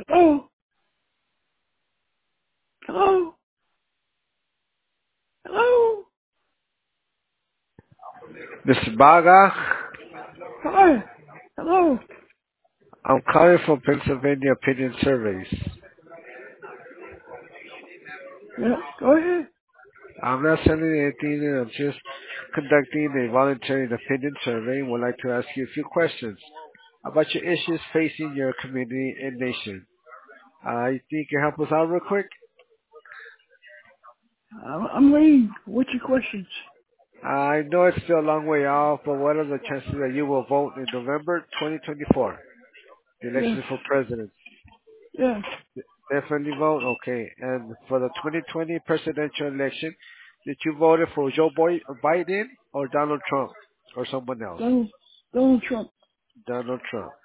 Hello? Hello? Hello? Mr. Baga, Hi. Hello? I'm calling from Pennsylvania Opinion Surveys. Yeah, go ahead. I'm not sending anything, I'm just conducting a voluntary opinion survey and would like to ask you a few questions about your issues facing your community and nation. You think you can help us out real quick? I'm waiting. What's your questions? I know it's still a long way off, but what are the chances that you will vote in November 2024, the Yes. election for president? Yes. Definitely vote. Okay. And for the 2020 presidential election, did you vote for Biden or Donald Trump or someone else? Donald Trump. Donald Trump.